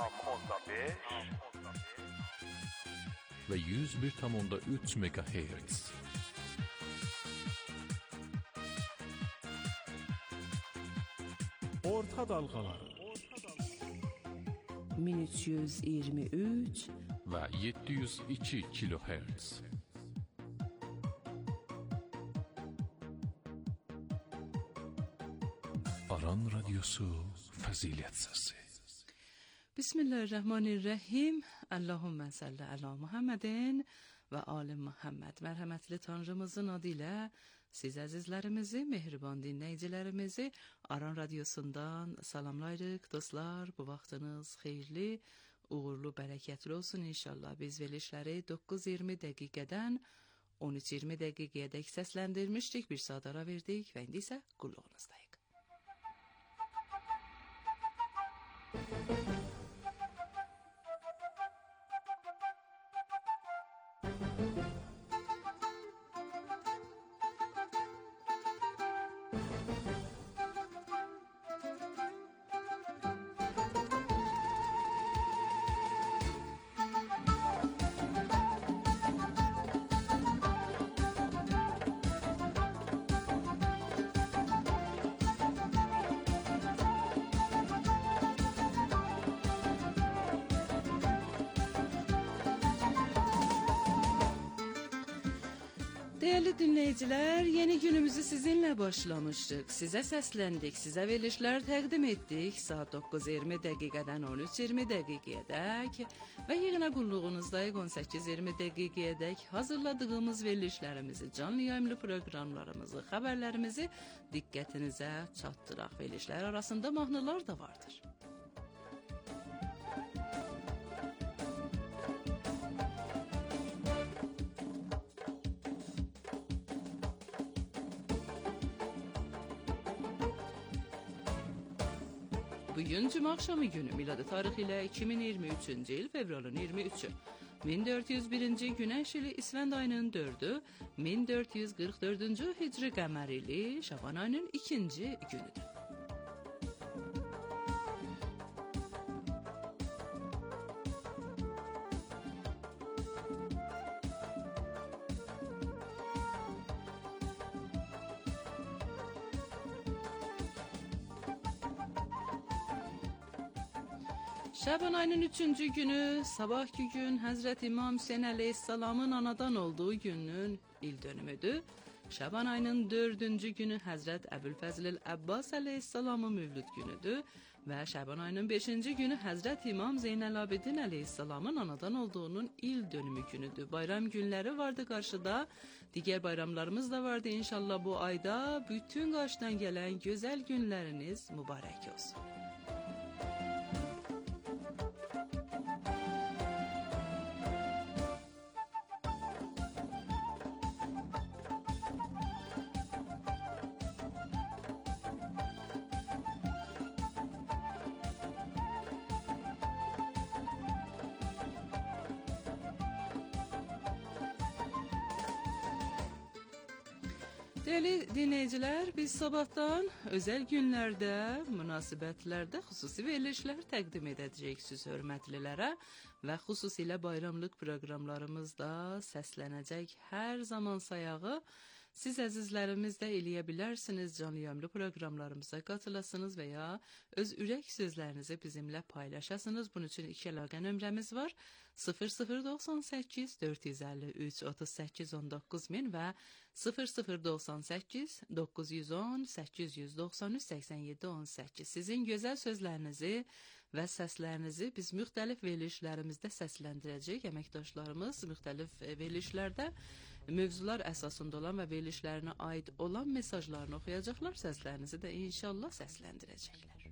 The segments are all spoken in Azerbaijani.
ve 101,3 MHz. Orta dalgaları 1323 ve 702 kHz. Aran Radyosu Fazilet Sesi. Bismillahirrahmanirrahim. Allahümme salli ala Muhammedin ve ali Muhammed. Merhametli Tanrımızın adıyla siz azizlerimizi, mehriban dinleyicilerimizi Aran Radyosu'ndan salamlayırıq. Dostlar, bu vaxtınız xeyirli, uğurlu, bərəkətli olsun inşallah. Biz verilişləri 9:20 dəqiqədən 13:20 dəqiqəyədək səsləndirmişdik. Bir saat ara verdik və indi isə qulluğunuzdayıq. Değerli dinleyiciler, yeni günümüzü sizinle başlamıştık. Size seslendik, size verilişler təqdim etdik. Saat 9:20 dəqiqədən 13:20 dəqiqəyədək və yığına qulluğunuzdayıq 18:20 dəqiqəyədək hazırladığımız verilişlərimizi, canlı yayımlı proqramlarımızı, xəbərlərimizi diqqətinizə çatdıraq. Verilişlər arasında mahnılar da vardır. Bugün cuma akşamı günü, miladi tarixi ilə 2023-cü il fevralın 23-ü. 1401-ci Günəş ili İsfənd ayının 4-ü, 1444-cü Hicri qəmər ili Şaban ayının 2-ci günüdür. Şaban ayının 3-cü günü, sabahki gün Həzrət İmam Hüseyin əleyhissalamın anadan olduğu günün il dönümüdür. Şaban ayının 4-cü günü Həzrət Əbülfəzl Əbbas əleyhissalamın mövlüd günüdür və Şaban ayının 5-ci günü Həzrət İmam Zeynəlabidin əleyhissalamın anadan olduğunun il dönümü günüdür. Bayram günləri vardı qarşıda, digər bayramlarımız da vardı. İnşallah bu ayda bütün qarşıdan gələn gözəl günləriniz mübarək olsun. Değerli dinleyiciler, biz sabahtan özel günlerde, münasibətlerde xüsusi verilişler təqdim edəcəyik siz hörmətlilərə və xüsusilə bayramlıq proqramlarımızda səslənəcək hər zaman sayağı siz əzizlərimiz də eləyə bilərsiniz, canlı yayımlı proqramlarımıza qatılasınız və ya öz ürək sözlərinizi bizimlə paylaşasınız. Bunun üçün 2 əlaqə nömrəmiz var. 0098 453 38 19 min və 0098 910 893 87 18. Sizin gözəl sözlərinizi və səslərinizi biz müxtəlif verilişlərimizdə səsləndirəcəyik. Əməkdaşlarımız müxtəlif verilişlərdə mövzular əsasında olan və verilişlərinə aid olan mesajlarını oxuyacaqlar. Səslərinizi də inşallah səsləndirəcəklər.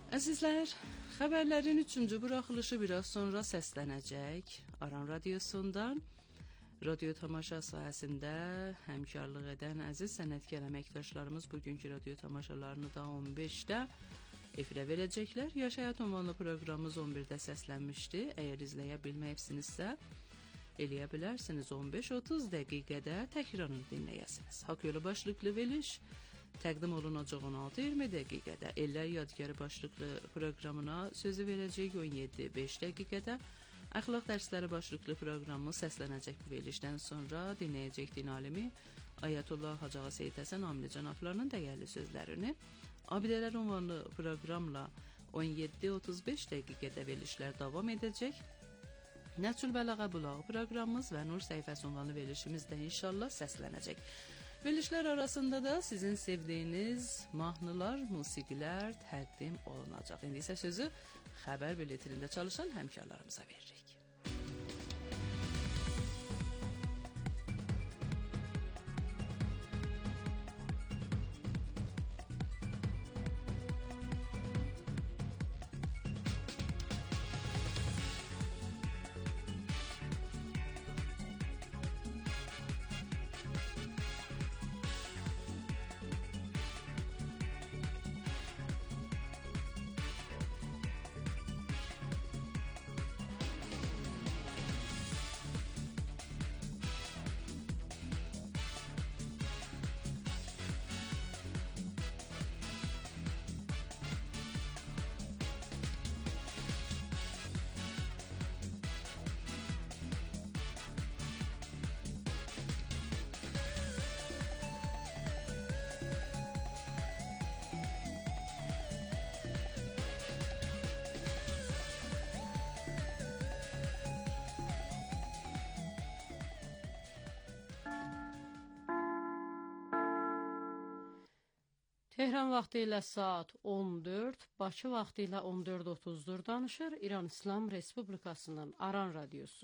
Əzizlər, xəbərlərin 3-cü buraxılışı biraz sonra səslənəcək. Aran Radiosundan radio tamaşa sahəsində həmkarlıq edən əziz sənətkar əməkdaşlarımız bugünkü radio tamaşalarını da 15-də efirə verəcəklər. Yaş Həyat ünvanlı proqramımız 11-də səslənmişdi. Əgər izləyə bilməyibsinizsə, eləyə bilərsiniz 15-30 dəqiqədə təkrarını dinləyəsiniz. Haqq yolu başlıqlı veriliş təqdim olunacaq 16-20 dəqiqədə. Ellər Yadgarı başlıqlı proqramına sözü verəcək 17-5 dəqiqədə. Əxlaq dərsləri başlıqlı proqramımız səslənəcək bu verilişdən sonra dinləyəcək din alimi Ayətullah Hacı Ağa Seyid Həsən Amili cənablarının dəyərli sözlərini. Abidələr ünvanlı proqramla 17-35 dəqiqədə verilişlər davam edəcək. Nəçül Bəlağa Bulağı proqramımız və Nur Səhifəsi ünvanlı verilişimiz də inşallah səslənəcək. Verilişlər arasında da sizin sevdiyiniz mahnılar, musiqilər təqdim olunacaq. İndi isə sözü xəbər biletirində çalışan həmkarlarımıza veririk. Tehran vaxtı ilə saat 14, Bakı vaxtı ilə 14:30-dur danışır İran İslam Respublikasının Aran Radiosu.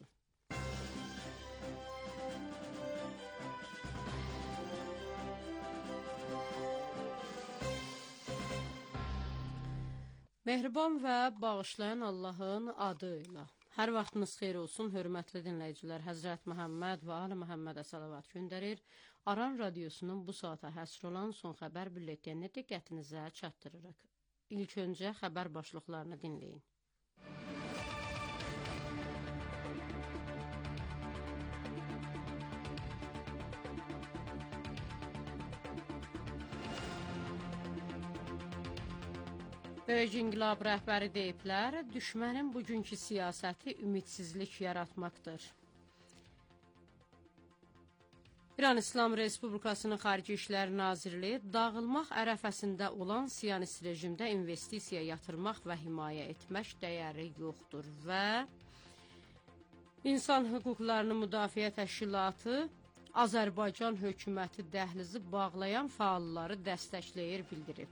Mehriban və bağışlayan Allahın adı ilə. Hər vaxtınız xeyir olsun, hörmətli dinləyicilər. Həzrət Məhəmməd və Ali Məhəmmədə salavat göndərir. Aran Radiosunun bu saata həsr olan son xəbər bülletenini diqqətinizə çatdırırıq. İlk öncə xəbər başlıqlarını dinləyin. Böyük İnqilab rəhbəri deyiblər, düşmənin bugünkü siyasəti ümidsizlik yaratmaqdır. İran İslam Respublikasının Xarici İşlər Nazirliyi dağılmaq ərəfəsində olan siyonist rejimdə investisiya yatırmaq və himayə etmək dəyəri yoxdur və İnsan Hüquqlarını Müdafiə Təşkilatı Azərbaycan hökuməti dəhlizi bağlayan fəalları dəstəkləyir bildirib.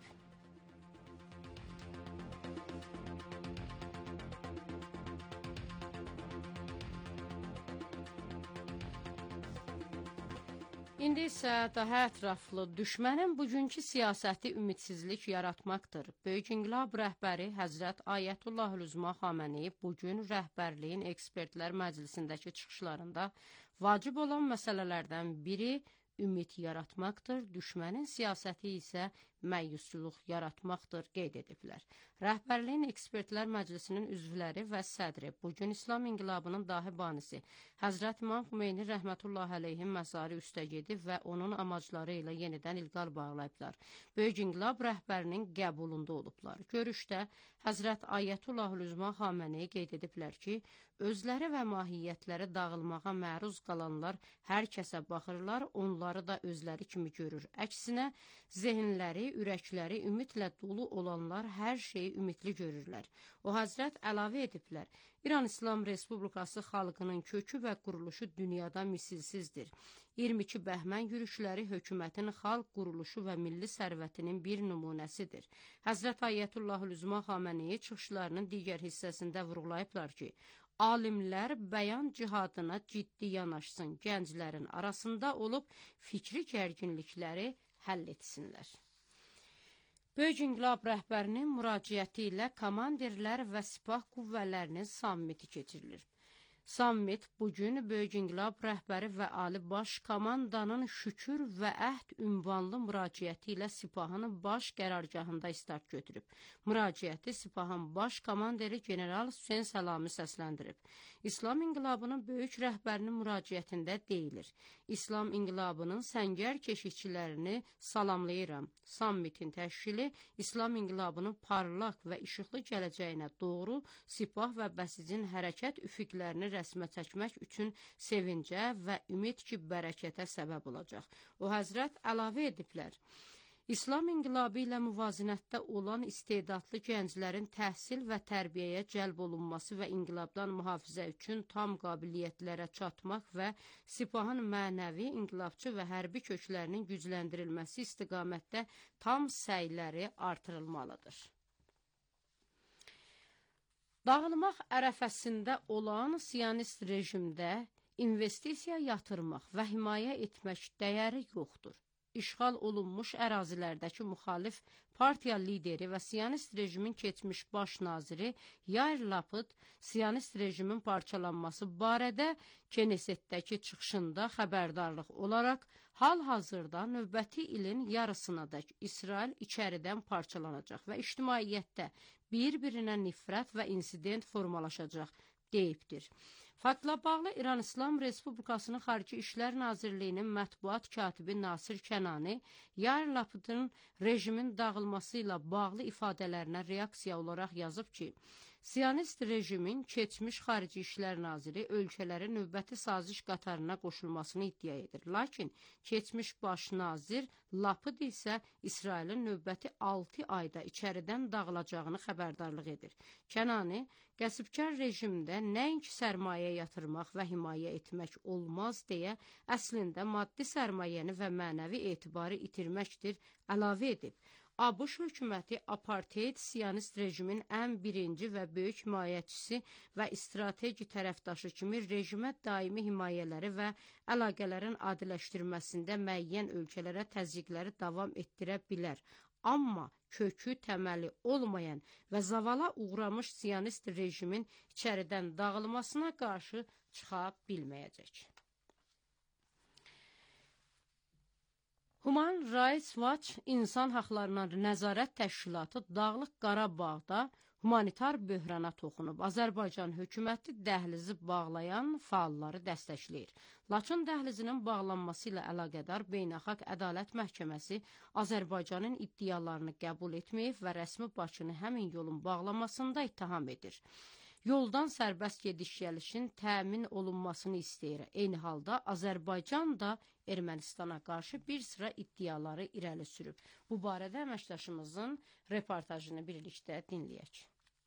İndi isə daha ətraflı düşmənin bugünkü siyasəti ümidsizlik yaratmaqdır. Böyük İnqilab rəhbəri Həzrət Ayətullah Xameneyi bugün rəhbərliyin ekspertlər məclisindəki çıxışlarında vacib olan məsələlərdən biri ümid yaratmaqdır, düşmənin siyasəti isə məyusluq yaratmaqdır qeyd ediblər. Rəhbərliyin ekspertlər məclisinin üzvləri və sədri bugün İslam İnqilabının dahi banisi Həzrət İmam Xümeyni rəhmətullah əleyhin məzarı üstə gedib və onun amacları ilə yenidən ilqal bağlayıblar. Böyük İnqilab rəhbərinin qəbulunda olublar. Görüşdə Həzrət Ayətullah Xameneyi qeyd ediblər ki, özləri və mahiyyətləri dağılmağa məruz qalanlar hər kəsə baxırlar, onları da özləri kimi görür. Əksinə, zehinləri, ürəkləri ümidlə dolu olanlar hər şeyi ümidli görürlər. O Həzrət əlavə ediblər, İran İslam Respublikası xalqının kökü və quruluşu dünyada misilsizdir. 22 bəhmən yürüşləri hökumətin xalq quruluşu və milli sərvətinin bir nümunəsidir. Həzrət Ayətullah Xameneyi çıxışlarının digər hissəsində vurğulayıblar ki, alimlər bəyan cihadına ciddi yanaşsın, gənclərin arasında olub fikri gərginlikləri həll etsinlər. Böyük İnqilab rəhbərinin müraciəti ilə komandirlər və sipah qüvvələrinin sammiti keçirilir. Sammit bugün Böyük İnqilab rəhbəri və Ali Baş Komandanın şükür və əhd ünvanlı müraciəti ilə Sipahın baş qərargahında start götürüb. Müraciəti Sipahın baş komandiri General Hüseyn Səlami səsləndirib. İslam İnqilabının böyük rəhbərinin müraciətində deyilir: İslam İnqilabının səngər keşikçilərini salamlayıram. Sammitin təşkili İslam İnqilabının parlaq və işıqlı gələcəyinə doğru Sipah və Bəsicin hərəkət üfüqlərini rəsmə çəkmək üçün sevincə və ümid ki, bərəkətə səbəb olacaq. O həzrət əlavə ediblər: İslam İnqilabı ilə müvazinətdə olan istedadlı gənclərin təhsil və tərbiyəyə cəlb olunması və inqilabdan mühafizə üçün tam qabiliyyətlərə çatmaq və Sipahın mənəvi, inqilabçı və hərbi köklərinin gücləndirilməsi istiqamətdə tam səyləri artırılmalıdır. Dağılmaq ərəfəsində olan siyonist rejimdə investisiya yatırmaq və himayə etmək dəyəri yoxdur. İşğal olunmuş ərazilərdəki müxalif partiya lideri və siyonist rejimin keçmiş baş naziri Yair Lapid siyonist rejimin parçalanması barədə Knesetdəki çıxışında xəbərdarlıq olaraq hal-hazırda növbəti ilin yarısınadək İsrail içəridən parçalanacaq və ictimaiyyətdə bir-birinə nifrət və insident formalaşacaq deyibdir. Faktla bağlı İran İslam Respublikasının Xarici İşlər Nazirliyinin mətbuat katibi Nasir Kənani Yair Lapidin rejimin dağılması ilə bağlı ifadələrinə reaksiya olaraq yazıb ki, siyonist rejimin keçmiş Xarici İşlər Naziri ölkələrin növbəti saziş qatarına qoşulmasını iddia edir. Lakin keçmiş baş nazir Lapid isə İsrailin növbəti 6 ayda içəridən dağılacağını xəbərdarlıq edir. Kənani, qəsbkar rejimdə nəinki sərmayə yatırmaq və himayə etmək olmaz deyə əslində maddi sərmayəni və mənəvi etibarı itirməkdir, əlavə edib. ABŞ hökuməti apartheid siyonist rejimin ən birinci və böyük himayəçisi və strateji tərəfdaşı kimi rejimə daimi himayələri və əlaqələrin adiləşdirməsində müəyyən ölkələrə təzyiqləri davam etdirə bilər. Amma kökü təməli olmayan və zavala uğramış siyonist rejimin içəridən dağılmasına qarşı çıxa bilməyəcək. Human Rights Watch İnsan Haqlarına Nəzarət Təşkilatı Dağlıq Qarabağda humanitar böhrana toxunub. Azərbaycan hökuməti dəhlizi bağlayan fəalları dəstəkləyir. Laçın dəhlizinin bağlanması ilə əlaqədar Beynəlxalq Ədalət Məhkəməsi Azərbaycanın iddialarını qəbul etməyib və rəsmi Bakını həmin yolun bağlamasında ittiham edir. Yoldan sərbəst gediş-gəlişin təmin olunmasını istəyir. Eyni halda Azərbaycan da Ermənistana qarşı bir sıra iddiaları irəli sürüb. Bu barədə əməkdaşımızın reportajını birlikdə dinləyək.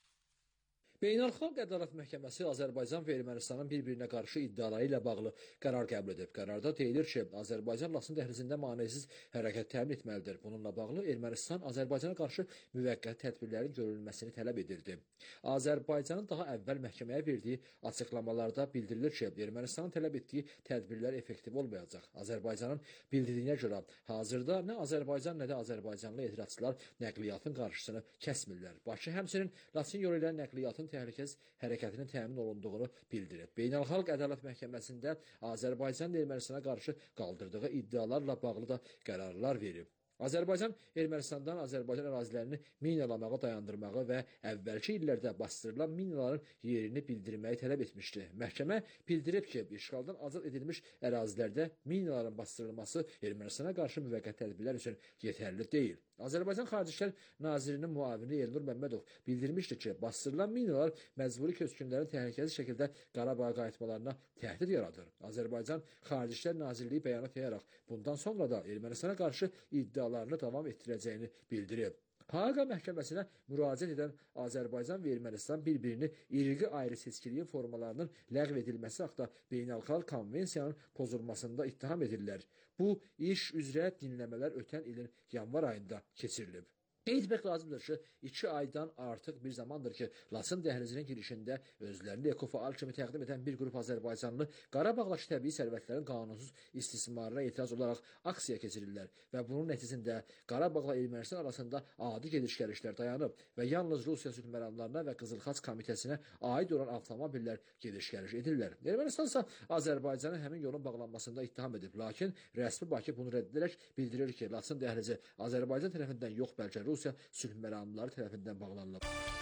Beynəlxalq Ədalət Məhkəməsi Azərbaycan və Ermənistanın bir-birinə qarşı iddiaları ilə bağlı qərar qəbul edib. Qərarda deyilir ki, Azərbaycan Laçın dəhlizində maneəsiz hərəkət təmin etməlidir. Bununla bağlı Ermənistan Azərbaycana qarşı müvəqqəti tədbirlərin görülməsini tələb edirdi. Azərbaycanın daha əvvəl məhkəməyə verdiyi açıqlamalarda bildirilir ki, Ermənistanın tələb etdiyi tədbirlər effektiv olmayacaq. Azərbaycanın bildirdiyinə görə hazırda nə Azərbaycan, nə də Azərbaycanlı etirazçılar nəqliyyatın qarşısını kəsmirlər. Bakı həmçinin Laçın yolu ilə nəqliyyatın təhlükəsiz hərəkətinin təmin olunduğunu bildirib. Beynəlxalq Ədalət Məhkəməsində Azərbaycan Ermənistana qarşı qaldırdığı iddialarla bağlı da qərarlar verib. Azərbaycan Ermənistandan Azərbaycan ərazilərini minalamağı dayandırmağı və əvvəlki illərdə bastırılan minaların yerini bildirməyi tələb etmişdi. Məhkəmə bildirib ki, işğaldan azad edilmiş ərazilərdə minaların bastırılması Ermənistana qarşı müvəqqəti tədbirlər üçün yetərli deyil. Azərbaycan Xarici İşlər Nazirinin müavini Elnur Məmmədov bildirmişdi ki, bastırılan minalar məcburi köçkünlərin təhlükəsiz şəkildə Qarabağa qayıtmalarına təhdid yaradır. Azərbaycan Xarici İşlər Nazirliyi bəyanat yayaraq bundan sonra da Ermənistana qarşı iddialarını davam etdirəcəyini bildirib. Haqa məhkəməsinə müraciət edən Azərbaycan və Ermənistan bir-birini irqi ayrı seçkiliyin formalarının ləğv edilməsi haqda beynəlxalq konvensiyanın pozulmasında ittiham edirlər. Bu iş üzrə dinləmələr ötən ilin yanvar ayında keçirilib. Qeyd etmək lazımdır ki, 2 aydan artıq bir zamandır ki, Lasın dəhlizinin girişində özlərini ekofaal kimi təqdim edən bir qrup Azərbaycanlı Qarabağdakı təbii sərvətlərin qanunsuz istismarına etiraz olaraq aksiya keçirirlər və bunun nəticəsində Qarabağla Ermənistan arasında adi gediş-gəlişlər dayanıb və yalnız Rusiya sülh məramlarına və Qızılxaç komitəsinə aid olan avtomobillər gediş-gəliş edirlər. Ermənistan isə Azərbaycanın həmin yolun bağlanmasında ittiham edib, lakin rəsmi Bakı bunu rədd edərək bildirir ki, Lasın dəhlizi Azərbaycan tərəfindən yox, bəlkə Rusiya sülh məramları tərəfindən bağlanılıb.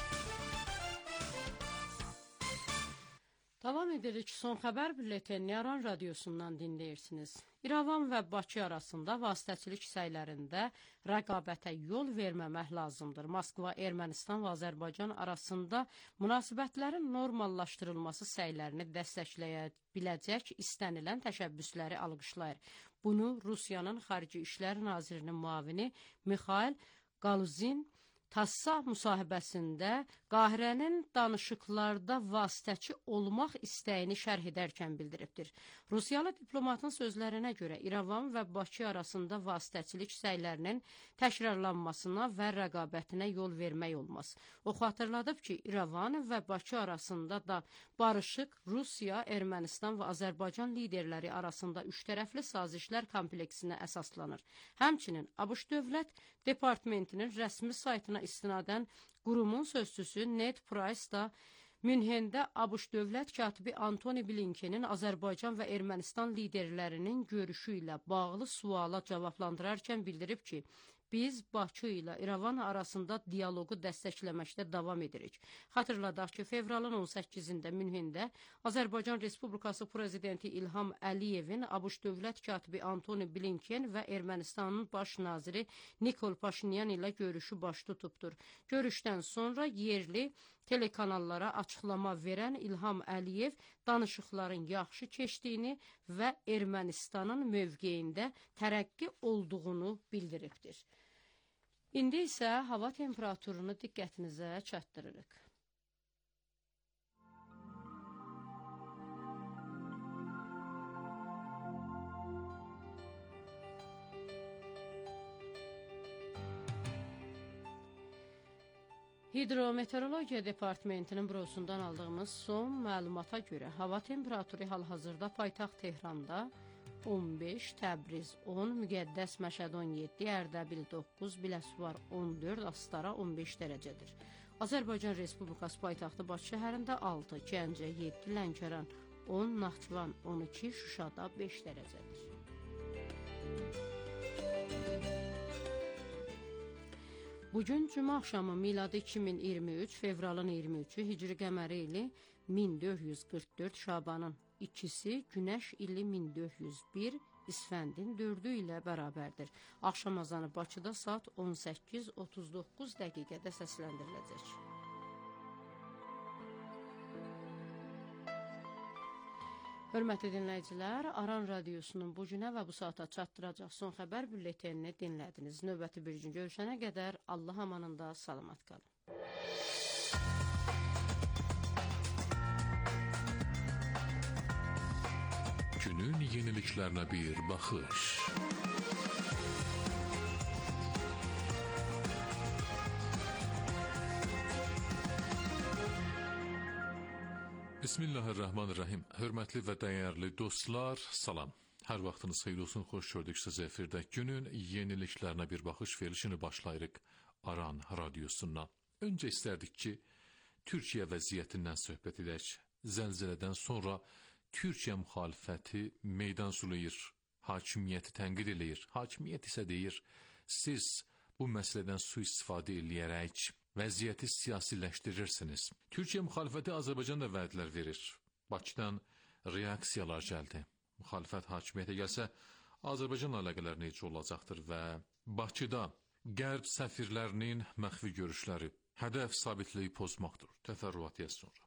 Davam edirik. Son xəbər bülleteni Aran radiosundan dinləyirsiniz. İrəvan və Bakı arasında vasitəçilik səylərində rəqabətə yol verməmək lazımdır. Moskva, Ermənistan və Azərbaycan arasında münasibətlərin normallaşdırılması səylərini dəstəkləyə biləcək istənilən təşəbbüsləri alqışlayır. Bunu Rusiyanın Xarici İşlər Nazirinin müavini Mikhail Qaluzin TASS müsahibəsində Qahirənin danışıqlarda vasitəçi olmaq istəyini şərh edərkən bildiribdir. Rusiyalı diplomatın sözlərinə görə İrəvan və Bakı arasında vasitəçilik səylərinin təkrarlanmasına və rəqabətinə yol vermək olmaz. O xatırladıb ki, İrəvan və Bakı arasında da barışıq Rusiya, Ermənistan və Azərbaycan liderləri arasında üçtərəfli sazişlər kompleksinə əsaslanır. Həmçinin ABŞ Dövlət Departamentinin rəsmi saytına istinadən qurumun sözçüsü Ned Price da Münhendə ABŞ Dövlət katibi Antony Blinkenin Azərbaycan və Ermənistan liderlərinin görüşü ilə bağlı suala cavablandırarkən bildirib ki, biz Bakı ilə İrəvan arasında dialoqu dəstəkləməkdə davam edirik. Xatırladaq ki, fevralın 18-də Münhendə Azərbaycan Respublikası Prezidenti İlham Əliyevin ABŞ Dövlət katibi Antony Blinken və Ermənistanın baş naziri Nikol Paşinyan ilə görüşü baş tutubdur. Görüşdən sonra yerli telekanallara açıqlama verən İlham Əliyev danışıqların yaxşı keçdiyini və Ermənistanın mövqeyində tərəqqi olduğunu bildiribdir. İndi isə hava temperaturunu diqqətinizə çatdırırıq. Hidrometeorologiya Departamentinin bürosundan aldığımız son məlumata görə hava temperaturu hal-hazırda paytaxt Tehranda 15, Təbriz 10, Müqəddəs Məşəd 17, Ərdəbil 9, Biləsuvar 14, Astara 15 dərəcədir. Azərbaycan Respublikası paytaxtı Bakı şəhərində 6, Gəncə 7, Lənkəran 10, Naxçıvan 12, Şuşada 5 dərəcədir. Bugün cümə axşamı miladi 2023, fevralın 23-ü, hicri qəməri ili 1444, Şabanın 2-si, Günəş ili 1401, İsfəndin 4-ü ilə bərabərdir. Axşam azanı Bakıda saat 18:39 dəqiqədə səsləndiriləcək. Hörmətli dinləyicilər, Aran Radiosunun bu günə və bu saata çatdıracaq son xəbər bülletenini dinlədiniz. Növbəti bir gün görüşənə qədər Allah amanında salamat qalın. Günün yeniliklərinə bir baxış. Bismillahirrahmanirrahim. Hörmətli və dəyərli dostlar, salam. Hər vaxtınız xeyir olsun, xoş gördük sizi efirdə. Günün yeniliklərinə bir baxış verilişini başlayırıq Aran Radiosundan. Öncə istərdik ki, Türkiyə vəziyyətindən söhbət edək. Zəlzələdən sonra Türkiyə müxalifəti meydan sulayır, hakimiyyəti tənqid eləyir. Hakimiyyət isə deyir, siz bu məsələdən sui-istifadə eləyərək vəziyyəti siyasiləşdirirsiniz. Türkiyə müxalifəti Azərbaycan da vədlər verir. Bakıdan reaksiyalar gəldi. Müxalifət hakimiyyətə gəlsə, Azərbaycan əlaqələri necə olacaqdır və Bakıda Qərb səfirlərinin məxfi görüşləri hədəf sabitliyi pozmaqdır. Təfərrüatı sonra.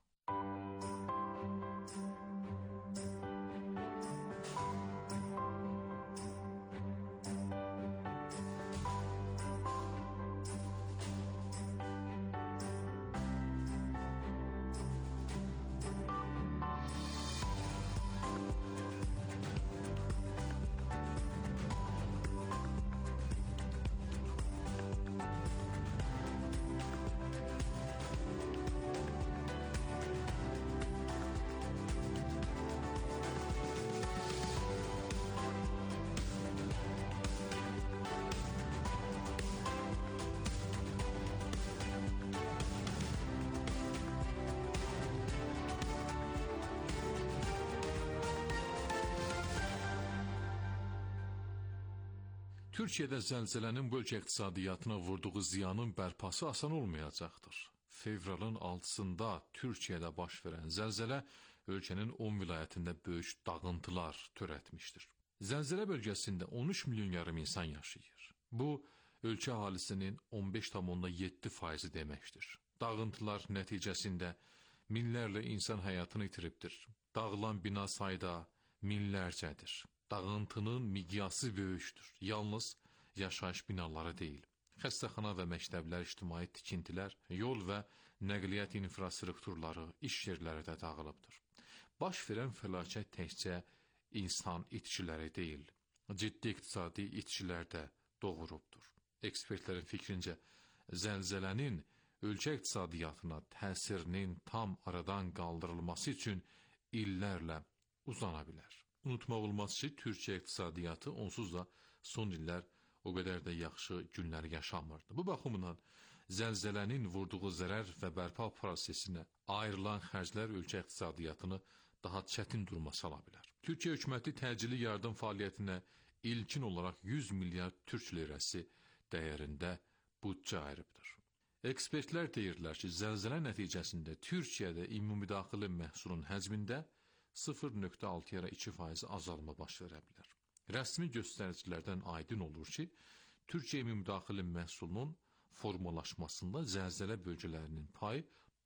Türkiyədə zəlzələnin bu ölkə iqtisadiyyatına vurduğu ziyanın bərpası asan olmayacaqdır. Fevralın 6-sında Türkiyədə baş verən zəlzələ ölkənin 10 vilayətində böyük dağıntılar törətmişdir. Zəlzələ bölgəsində 13 milyon yarım insan yaşayır. Bu, ölkə əhalisinin 15,7% deməkdir. Dağıntılar nəticəsində minlərlə insan həyatını itiribdir. Dağılan bina sayı da minlərcədir. Dağıntının miqyası böyükdür. Yalnız yaşayış binaları deyil. Xəstəxana və məktəblər, ictimai tikintilər, yol və nəqliyyat infrastrukturları, iş yerləri də dağılıbdır. Baş verən fəlakət təkcə insan itkiləri deyil, ciddi iqtisadi itkilər də doğurubdur. Ekspertlərin fikrincə, zəlzələnin ölkə iqtisadiyyatına təsirinin tam aradan qaldırılması üçün illərlə uzana bilər. Unutmaq olmaz ki, Türkiyə iqtisadiyyatı onsuz da son illər o qədər də yaxşı günlər yaşamırdı. Bu baxımdan zəlzələnin vurduğu zərər və bərpa prosesinə ayrılan xərclər ölkə iqtisadiyyatını daha çətin duruma sala bilər. Türkiyə hökuməti təcili yardım fəaliyyətinə ilkin olaraq 100 milyard türk lirəsi dəyərində büdcə ayırıbdır. Ekspertlər deyirlər ki, zəlzələ nəticəsində Türkiyədə ümumdaxili məhsulun həcmində 0,6-2% azalma baş verə bilər. Rəsmi göstəricilərdən aydın olur ki, Türkiyə ümumdaxili məhsulunun formalaşmasında zəlzələ bölgələrinin payı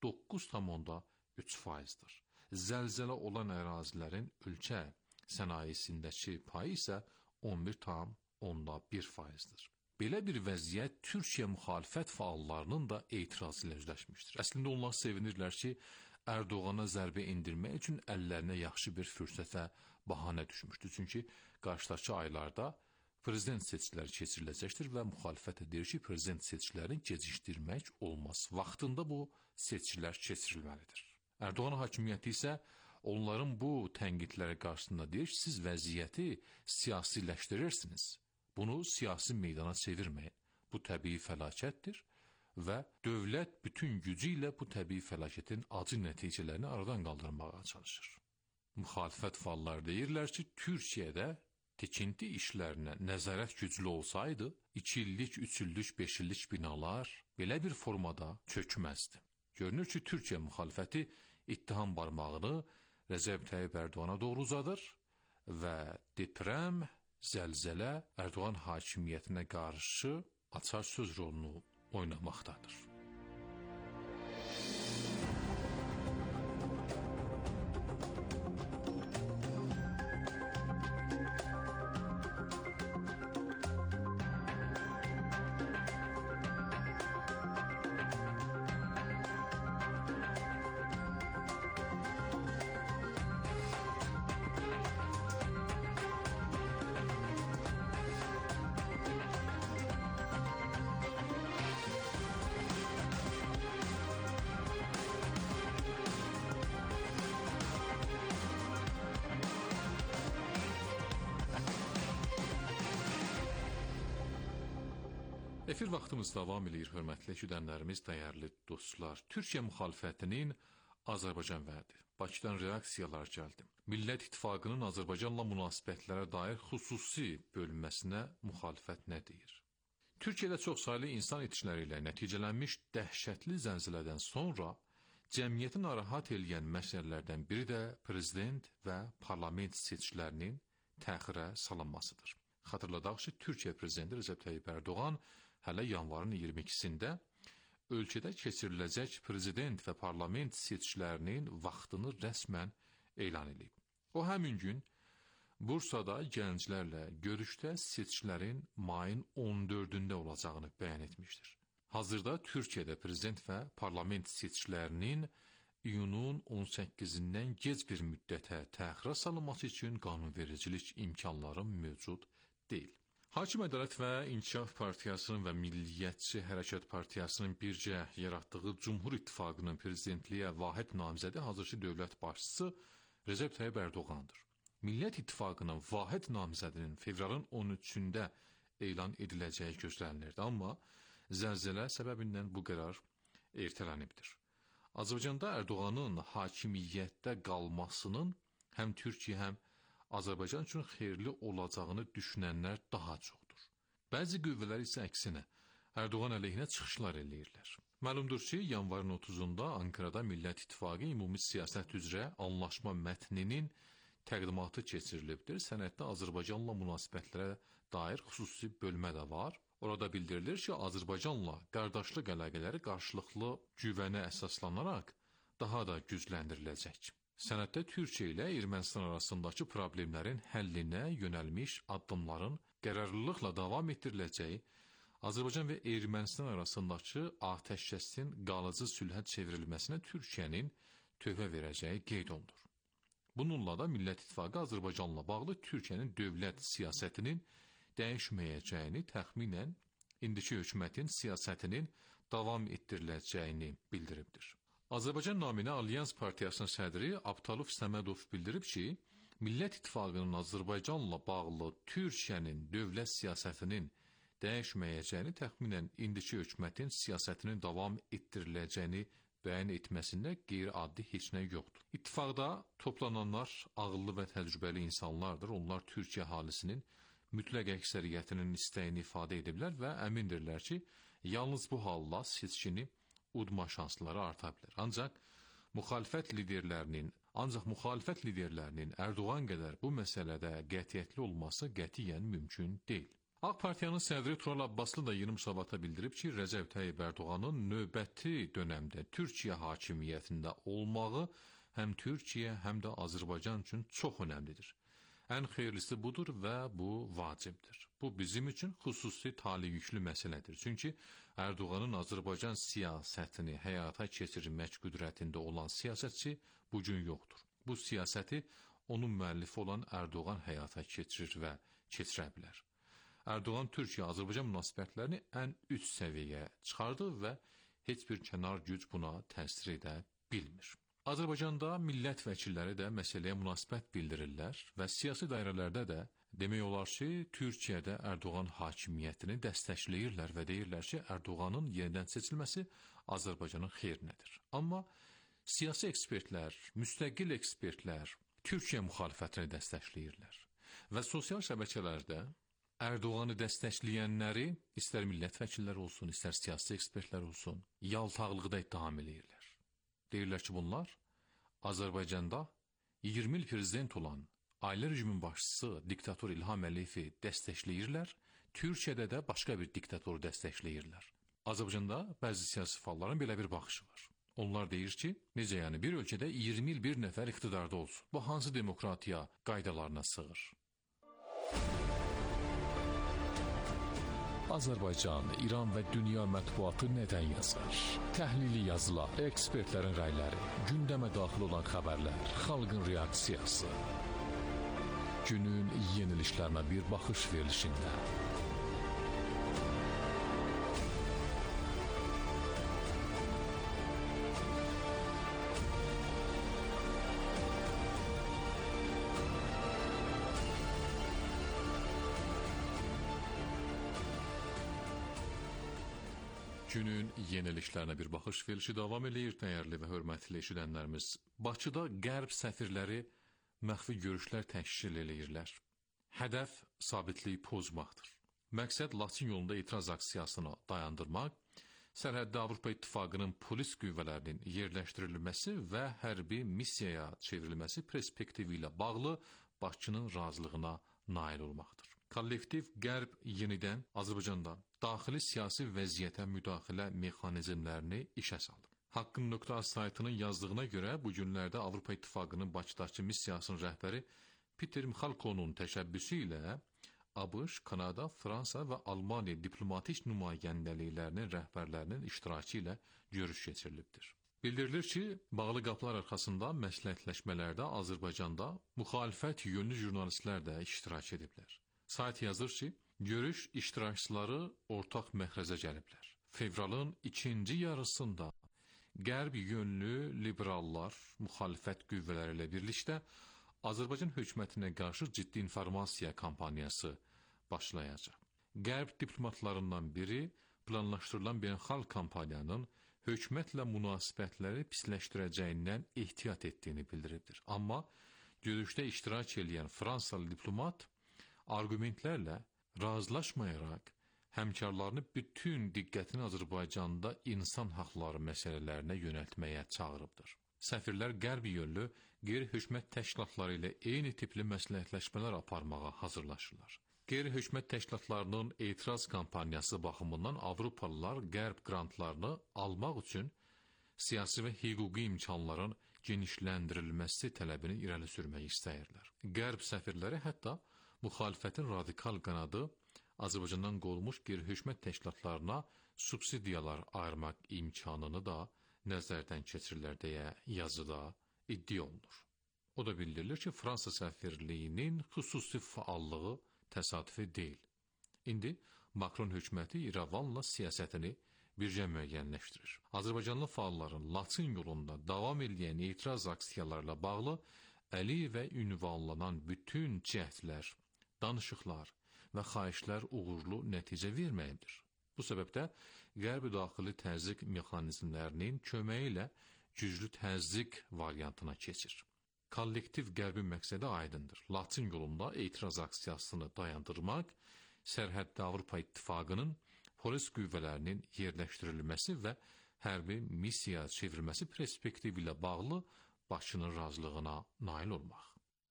9,3%-dir. Zəlzələ olan ərazilərin ölkə sənayesindəki payı isə 11,1%-dir. Belə bir vəziyyət Türkiyə müxalifət fəallarının da etirazı ilə üzləşmişdir. Əslində onlar sevinirlər ki, Ərdoğana zərbə endirmək üçün əllərinə yaxşı bir fürsət və bahanə düşmüşdür. Çünki qarşıdakı aylarda prezident seçkiləri keçiriləcəkdir və müxalifət deyir ki, prezident seçkilərini gecikdirmək olmaz. Vaxtında bu seçkilər keçirilməlidir. Ərdoğan hakimiyyəti isə onların bu tənqidləri qarşısında deyir ki, siz vəziyyəti siyasiləşdirirsiniz. Bunu siyasi meydana çevirməyin. Bu təbii fəlakətdir və dövlət bütün gücü ilə bu təbii fəlakətin acı nəticələrini aradan qaldırmağa çalışır. Müxalifət fəalları deyirlər ki, Türkiyədə tikinti işlərinə nəzarət güclü olsaydı, 2 illik, 3 illik, 5 illik binalar belə bir formada çökməzdi. Görünür ki, Türkiyə müxalifəti ittiham barmağını Rəcəb Tayyip Ərdoğana doğru uzadır və deprem, zəlzələ Ərdoğan hakimiyyətinə qarşı açar söz rolunu oynamaqdadır. Efir vaxtımız davam edir, hörmətli eşidənlərimiz, dəyərli dostlar. Türkiyə müxalifətinin Azərbaycan vədi. Bakıdan reaksiyalar gəldi. Millət İttifaqının Azərbaycanla münasibətlərə dair xüsusi bölünməsinə müxalifət nə deyir? Türkiyədə çoxsaylı insan itkiləri ilə nəticələnmiş dəhşətli zəlzələdən sonra cəmiyyəti narahat eləyən məsələlərdən biri də prezident və parlament seçkilərinin təxirə salınmasıdır. Xatırladaq ki, Türkiyə prezidenti Rəcəb Tayyip Ərdoğan hələ yanvarın 22-sində ölkədə keçiriləcək prezident və parlament seçkilərinin vaxtını rəsmən elan edib. O həmin gün Bursada gənclərlə görüşdə seçkilərin mayın 14-də olacağını bəyan etmişdir. Hazırda Türkiyədə prezident və parlament seçkilərinin iyunun 18-dən gec bir müddətə təxirə salınması üçün qanunvericilik imkanları mövcud deyil. Hakim Ədalət və İnkişaf Partiyasının və Milliyyətçi Hərəkat Partiyasının birgə yaratdığı Cumhur İttifaqının prezidentliyə vahid namizədi hazırki dövlət başçısı Rəcəb Tayyip Ərdoğandır. Millət İttifaqının vahid namizədinin fevralın 13-də elan ediləcəyi gözlənilirdi, amma zəlzələ səbəbindən bu qərar ertələnibdir. Azərbaycanda Ərdoğanın hakimiyyətdə qalmasının həm Türkiyə, həm Azərbaycan üçün xeyirli olacağını düşünənlər daha çoxdur. Bəzi qüvvələr isə əksinə Erdoğan əleyhinə çıxışlar eləyirlər. Məlumdur ki, yanvarın 30-da Ankarada Millət İttifaqı ümumi siyasət üzrə anlaşma mətninin təqdimatı keçirilibdir. Sənəddə Azərbaycanla münasibətlərə dair xüsusi bölmə də var. Orada bildirilir ki, Azərbaycanla qardaşlıq əlaqələri qarşılıqlı güvənə əsaslanaraq daha da gücləndiriləcək. Sənəddə Türkiyə ilə Ermənistan arasındakı problemlərin həllinə yönəlmiş addımların qərarlılıqla davam etdiriləcəyi, Azərbaycan və Ermənistan arasındakı atəşkəsin qalıcı sülhə çevrilməsinə Türkiyənin töhfə verəcəyi qeyd olunur. Bununla da Millət İttifaqı Azərbaycanla bağlı Türkiyənin dövlət siyasətinin dəyişməyəcəyini, təxminən indiki hökumətin siyasətinin davam etdiriləcəyini bildiribdir. Azərbaycan naminə Alyans Partiyasının sədri Abtalov Səmədov bildirib ki, Millət İttifaqının Azərbaycanla bağlı Türkiyənin dövlət siyasətinin dəyişməyəcəyini, təxminən indiki hökumətin siyasətinin davam etdiriləcəyini bəyan etməsində qeyri-adi heç nə yoxdur. İttifaqda toplananlar ağıllı və təcrübəli insanlardır. Onlar Türkiyə əhalisinin mütləq əksəriyyətinin istəyini ifadə ediblər və əmindirlər ki, yalnız bu halla seçkini udma şansları arta bilər. Ancaq müxalifət liderlərinin Erdoğan qədər bu məsələdə qətiyyətli olması qətiyyən mümkün deyil. AK Partiyanın sədri Tural Abbaslı da yeni müsabata bildirib ki, Rəcəb Tayyib Erdoğanın növbəti dönəmdə Türkiyə hakimiyyətində olmağı həm Türkiyə, həm də Azərbaycan üçün çox önəmlidir. Ən xeyirlisi budur və bu vacibdir. Bu bizim üçün xüsusi tali yüklü məsələdir. Çünki Erdoğanın Azərbaycan siyasətini həyata keçirmək qüdrətində olan siyasətçi bugün yoxdur. Bu siyasəti onun müəllifi olan Erdoğan həyata keçirir və keçirə bilər. Erdoğan Türkiyə-Azərbaycan münasibətlərini ən üst səviyyəyə çıxardı və heç bir kənar güc buna təsir edə bilmir. Azərbaycanda millət vəkilləri də məsələyə münasibət bildirirlər və siyasi dairələrdə də demək olar ki, Türkiyədə Erdoğan hakimiyyətini dəstəkləyirlər və deyirlər ki, Erdoğanın yenidən seçilməsi Azərbaycanın xeyrinədir. Amma siyasi ekspertlər, müstəqil ekspertlər Türkiyə müxalifətini dəstəkləyirlər və sosial şəbəkələrdə Erdoğanı dəstəkləyənləri, istər millət vəkilləri olsun, istər siyasi ekspertlər olsun, yaltaqlıqda ittiham eləyirlər. Deyirlər ki, bunlar Azərbaycanda 20 il prezident olan ailə rejimin başçısı diktator İlham Əliyevi dəstəkləyirlər, Türkiyədə də başqa bir diktatoru dəstəkləyirlər. Azərbaycanda bəzi siyasi fəalların belə bir baxışı var. Onlar deyir ki, necə yəni bir ölkədə 20 il bir nəfər iqtidarda olsun? Bu hansı demokratiya qaydalarına sığır? Azərbaycan, İran və dünya mətbuatı nədən yazır? Təhlili yazılar, ekspertlərin rəyləri, gündəmə daxil olan xəbərlər, xalqın reaksiyası. Günün yenilişlərinə bir baxış verilişində. Günün yenilişlərinə bir baxış verilişi davam eləyir, dəyərli və hörmətli eşidənlərimiz. Bakıda qərb səfirləri məxfi görüşlər təşkil eləyirlər. Hədəf sabitliyi pozmaqdır. Məqsəd Laçın yolunda etiraz aksiyasını dayandırmaq, sərhəddə Avropa İttifaqının polis qüvvələrinin yerləşdirilməsi və hərbi missiyaya çevrilməsi perspektivi ilə bağlı Bakının razılığına nail olmaqdır. Kollektiv Qərb yenidən Azərbaycanda daxili siyasi vəziyyətə müdaxilə mexanizmlərini işə saldı. Haqqın.az saytının yazdığına görə bu günlərdə Avropa İttifaqının Bakıdakı missiyasının rəhbəri Peter Mixalkovun təşəbbüsü ilə ABŞ, Kanada, Fransa və Almaniya diplomatik nümayəndəliklərinin rəhbərlərinin iştirakı ilə görüş keçirilibdir. Bildirilir ki, bağlı qapılar arxasında məsləhətləşmələrdə Azərbaycanda müxalifət yönlü jurnalistlər də iştirak ediblər. Sayt yazır ki, görüş iştirakçıları ortaq məxrəzə gəliblər. Fevralın ikinci yarısında qərb yönlü liberallar müxalifət qüvvələri ilə birlikdə Azərbaycan hökumətinə qarşı ciddi informasiya kampaniyası başlayacaq. Qərb diplomatlarından biri planlaşdırılan beynəlxalq kampaniyanın hökumətlə münasibətləri pisləşdirəcəyindən ehtiyat etdiyini bildiribdir. Amma görüşdə iştirak edən Fransalı diplomat argumentlərlə razılaşmayaraq həmkarlarını bütün diqqətini Azərbaycanda insan haqları məsələlərinə yönəltməyə çağırıbdır. Səfirlər qərb yönlü qeyri-hökumət təşkilatları ilə eyni tipli məsləhətləşmələr aparmağa hazırlaşırlar. Qeyri-hökumət təşkilatlarının etiraz kampaniyası baxımından Avropalılar qərb qrantlarını almaq üçün siyasi və hüquqi imkanların genişləndirilməsi tələbini irəli sürmək istəyirlər. Qərb səfirləri hətta müxalifətin radikal qanadı Azərbaycandan qolmuş qeyri-hökumət təşkilatlarına subsidiyalar ayırmaq imkanını da nəzərdən keçirirlər deyə yazıda iddia olunur. O da bildirilir ki, Fransa səfirliyinin xüsusi faallığı təsadüfi deyil. İndi Makron hökuməti İrəvanla siyasətini bircə müəyyənləşdirir. Azərbaycanlı faalların Laçın yolunda davam edən etiraz aksiyalarla bağlı əli və ünvanlanan bütün cəhdlər, danışıqlar və xahişlər uğurlu nəticə verməkdir. Bu səbəbdə qərb daxili təzyiq mexanizmlərinin köməyi ilə güclü təzyiq variantına keçir. Kollektiv qərbin məqsədi aydındır. Laçın yolunda etiraz aksiyasını dayandırmaq, sərhəddə Avropa İttifaqının polis qüvvələrinin yerləşdirilməsi və hərbi missiyaya çevrilməsi perspektivi ilə bağlı Bakının razılığına nail olmaq.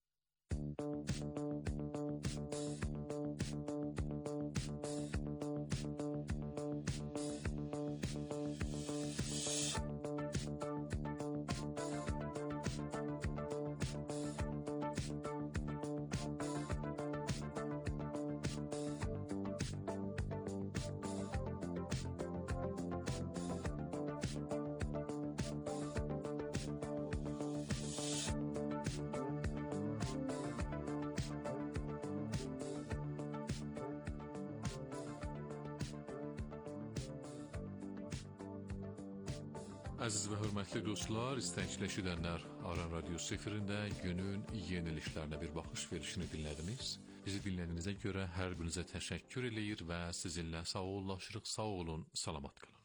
Əziz və hörmətli dostlar, istəkli eşidənlər, Aran Radiosu efirində günün yenilişlərinə bir baxış verilişini dinlədiniz. Bizi dinlədiyinizə görə hər birinizə təşəkkür eləyir və sizinlə sağollaşırıq. Sağ olun, salamat qalın.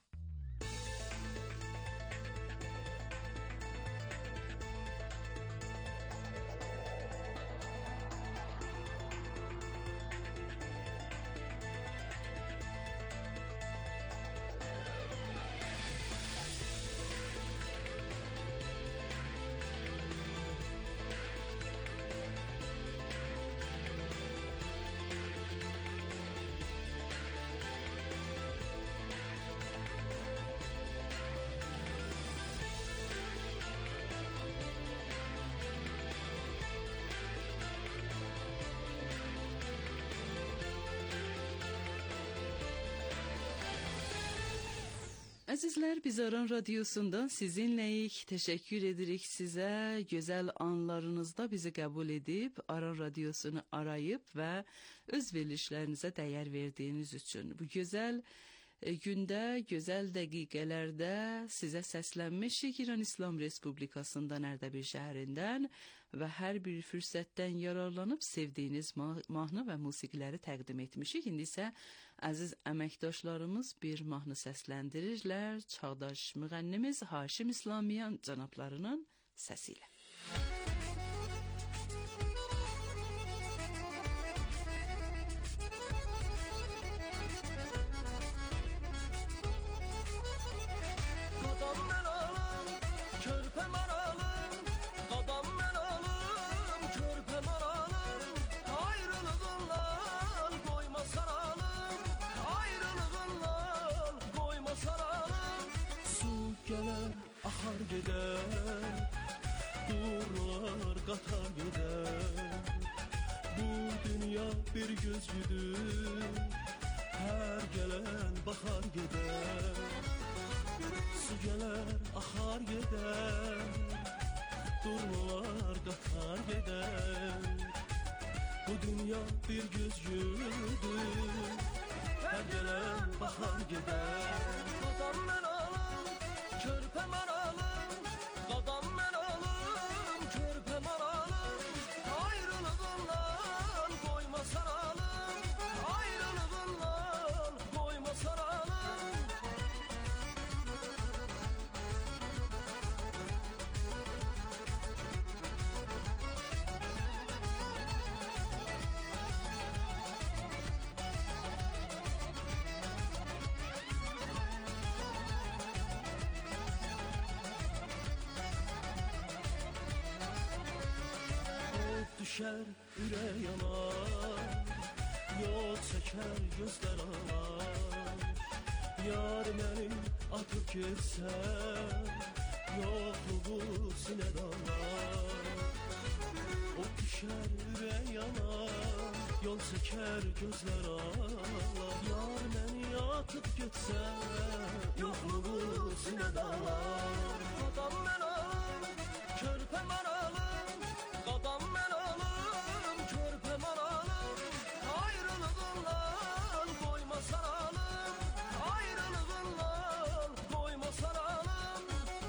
Əzizlər, biz Aran Radiosundan sizinləyik. Təşəkkür edirik sizə. Gözəl anlarınızda bizi qəbul edib, Aran Radiosunu arayıb və öz verilişlərinizə dəyər verdiyiniz üçün. Bu gözəl gündə, gözəl dəqiqələrdə sizə səslənmişik İran İslam Respublikasından Ərdəbil şəhərindən və hər bir fürsətdən yararlanıb sevdiyiniz mahnı və musiqiləri təqdim etmişik. İndi isə əziz əməkdaşlarımız bir mahnı səsləndirirlər. Çağdaş müğənnimiz Haşim İslamiyan cənablarının səsi ilə. Durlar qatar gedər. Bu dünya bir gözcüdür, hər gələn baxar gedər. Su gələr, axar gedər, durlar qatar gedər. Bu dünya bir gözcüdür, hər gələn baxar gedər. Qadam mən alım, körpə mən alım, qadam mən alım, körpə mən alım. Ayrılığından qoymasan alım, ayrılığından qoymasan alım. düşər ürək yanar, yol çəkər gözlər ağlar. Yar məni atıb getsə, yoxluğu sinə dağlar. O düşər ürək yanar, yol çəkər gözlər ağlar. Yar məni atıb getsə, yoxluğu sinə dağlar. Qadam mən alım, körpəm aralım, qadam mən alım, körpəm aralım. Ayrılığından qoyma saralım, ayrılığından qoyma saralım.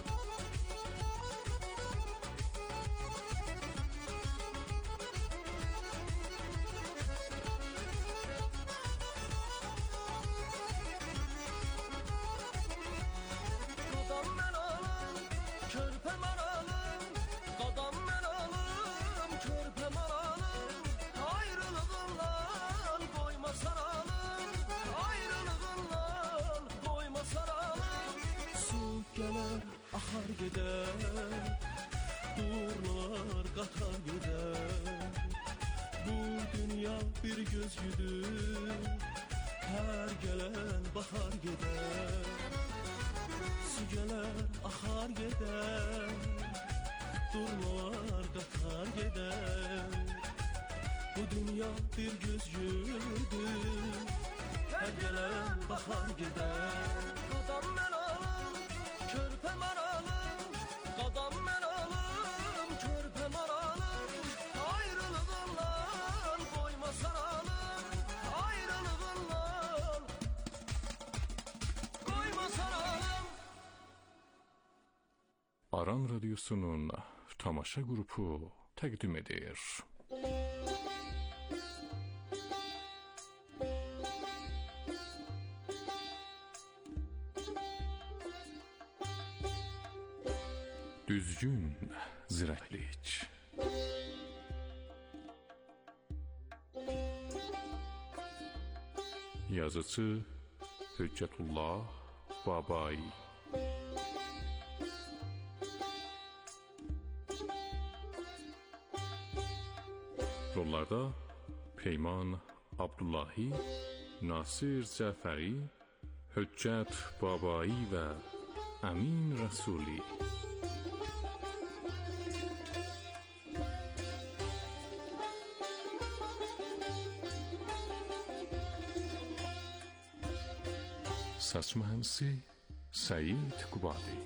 Qadam mən alım, körpəm aralım, qadam mən alım, körpəm aralım. Ayrılığından qoyma saralım, ayrılığından qoyma saralım. Su gələr, axar gedər, durlar, qatar gedər. Bu dünya bir gözgüdür, hər gələn baxar gedər. Su gələr, axar gedər, durmalar, qatar gedər. Bu dünya bir güzgüdür, hər gələn baxar gedər. Qadam mən alım, körpəm aralım, qadam mən alım, körpəm aralım. Ayrılığından qoyma saralım, ayrılığından qoyma saralım. Aran Radyosu'nun tamaşa grubu təqdim edir. Düzgün zirəklik. Yazıcı Hüccətullah Babai. Rollarda Peyman Abdullahi, Nasir Cəfəri, Hüccət Babai və Əmin Rəsuli. Səs mühəndisi Səid Qubadi.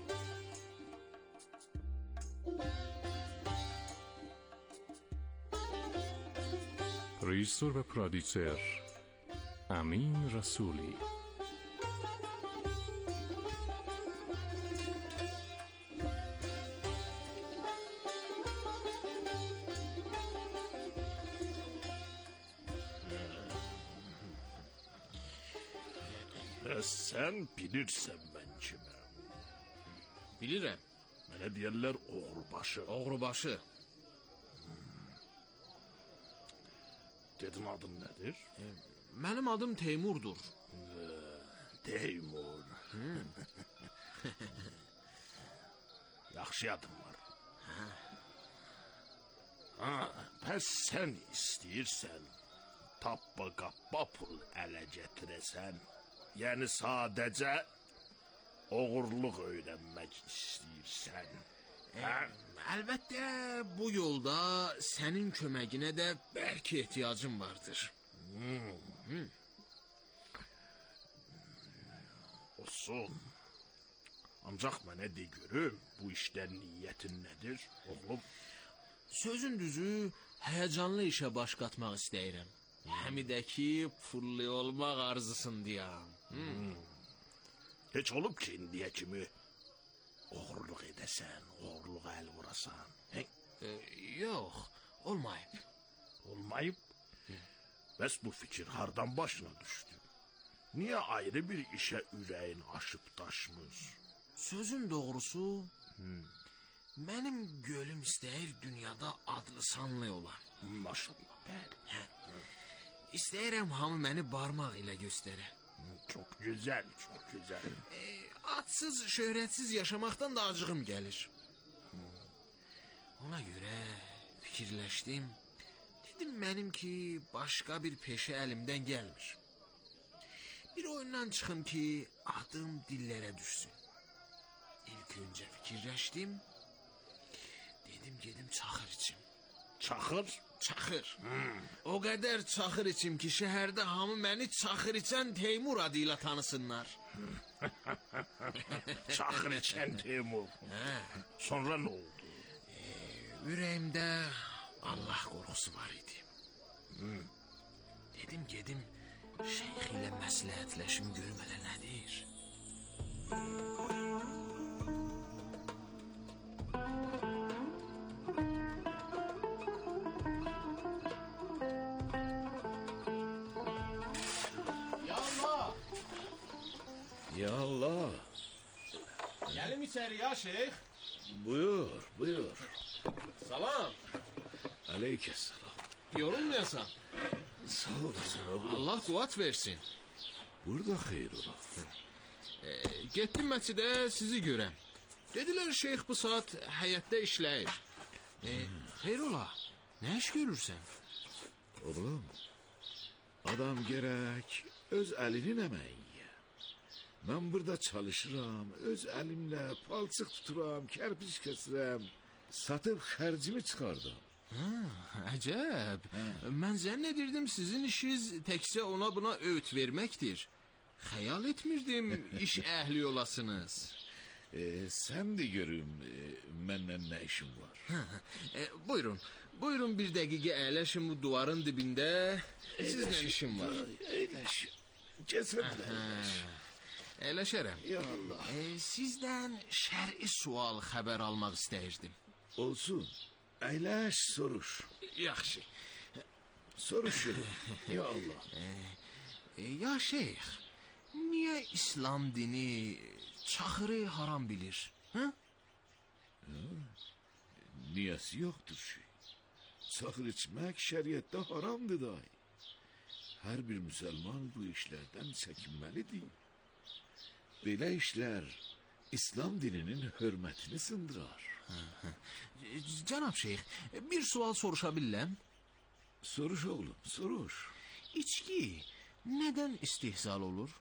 Rejissor və prodüser Əmin Rəsuli. Sen bilirsen ben kimim. Bilirəm. Mənə deyirlər oğrubaşı. Oğrubaşı. Dedin adın nedir? Mənim adım Teymurdur. Teymur. Yaxşı adım var. Pəs sen istəyirsən, tappa qappa pul ələ gətirəsən, yəni sadəcə oğurluq öyrənmək istəyirsən. Əlbəttə bu yolda sənin köməginə də bəlkə ehtiyacım vardır. Olsun. Ancaq mənə de görüm, bu işdən niyyətin nədir, oğlum? Sözün düzü, həyəcanlı işə baş qatmaq istəyirəm. Həmi də ki, pullu olmaq arzusundayam. Heç olub ki, indiyə kimi oğurluq edəsən, oğurluğa əl vurasan. Yox, olmayıb. Olmayıb? Bəs bu fikir hardan başına düşdü? Niyə ayrı bir işə ürəyin aşıb daşmır? Sözün doğrusu, mənim gölüm istəyir dünyada adlı sanlı olan. Maşallah, bəli. İstəyirəm hamı məni barmaq ilə göstərə. Çok güzel, çok güzel. Adsız, şöhretsiz yaşamaktan da acığım gelir. Ona göre fikirleştim. Dedim mənim ki, başqa bir peşə əlimdən gəlmir. Bir oyundan çıxım ki, adım dillərə düşsün. İlk öncə fikirləşdim. Dedim gedim çaxır içim. Çaxır? Çaxır. O qədər çaxır içim ki, şəhərdə hamı məni çaxır içən Teymur adıyla tanısınlar. Çaxır içən Teymur. Sonra nə oldu? Ürəyimdə Allah qorxusu var idi. Dedim gedim şeyx ilə məsləhətləşim görüm hələ nədir. Ya Allah. Gəlim içəri ya şeyx. Buyur, buyur. Salam. Aleykesselam. Yorulmayasan. Sağ olasın oğlum. Allah quvvat versin. Burada xeyir ola. Getdim məscidə sizi görəm. Dedilər şeyx bu saat həyətdə işləyir. Xeyr ola. Nə iş görürsən? Oğlum, adam gerek öz elinin emeği. Ben burada çalışıram, öz elimle palçık tuturam, kerpiç kesirəm, satıp xərcimi çıxardım. Əcəb. Mən zənn edirdim sizin işiniz təkcə ona buna öğüt verməkdir. Xəyal etmirdim iş əhli olasınız. Sen de görüm məndən nə işin var. Buyurun. Buyurun bir dəqiqə əyləşin bu duvarın dibində. Sizlə işim var. Eyləş, cəsədlə eyləş. Əyləşərəm. Ya Allah. Sizdən şər'i sual xəbər almaq istəyirdim. Olsun, eyləş soruş. Yaxşı. Soruşurum, ya Allah. Ya şeyx, niyə İslam dini çaxırı haram bilir? Hı? Niyəsi yoxdur şey. Çaxır içmək şəriətdə haramdır dahi. Hər bir müsəlman bu işlərdən çəkinməlidir. Belə işlər İslam dininin hörmətini sındırar. Cənab şeyx, bir sual soruşa bilirəm. Soruş oğlum, soruş. İçki nədən istehsal olur?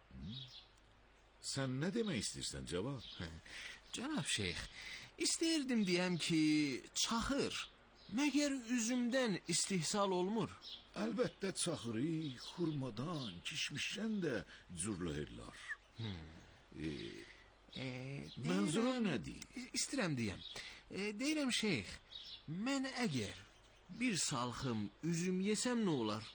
Sən nə demək istəyirsən cavab? Cənab şeyx, istəyirdim deyəm ki, çaxır məgər üzümdən istehsal olmur? Əlbəttə çaxırı xurmadan, kişmişdən də cürləyirlər. Mənzurun nədir? İstəyirəm deyəm. Deyirəm şeyx, mən əgər bir salxım üzüm yesəm nə olar?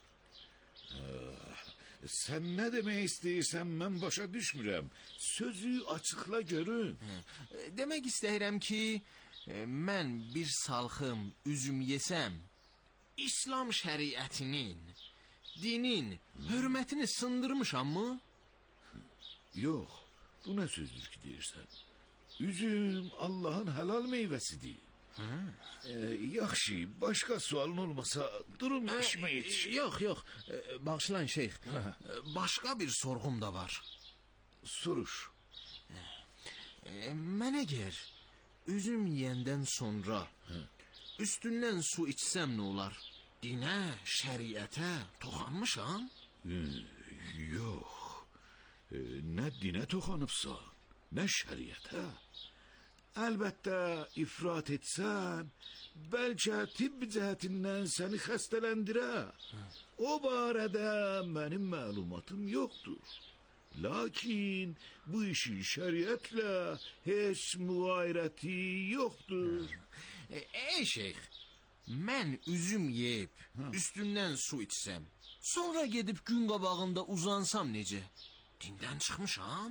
Sən nə demək istəyirsən mən başa düşmürəm. Sözü açıqla görün. Demək istəyirəm ki, mən bir salxım üzüm yesəm, İslam şəriətinin, dinin hörmətini sındırmışam mı? Yox, bu nə sözdür ki deyirsən? Üzüm Allahın helal meyvəsidir. Yaxşı, başqa sualın olmasa durum işimə yetişir. Yox, bağışlayın şeyx. Başqa bir sorğum da var. Soruş. Mən əgər üzüm yeyəndən sonra üstündən su içsəm nə olar? Dinə, şəriətə toxanmışam? Yox. Nə dinə toxanıbsan, nə şəriətə. Əlbəttə ifrat etsən, bəlkə tibb cəhətindən səni xəstələndirə. O barədə mənim məlumatım yoxdur. Lakin bu işin şəriətlə heç müğayrəti yoxdur. Ey şeyx, mən üzüm yeyib, üstündən su içsəm, sonra gedib gün qabağında uzansam necə? Dindən çıxmışam?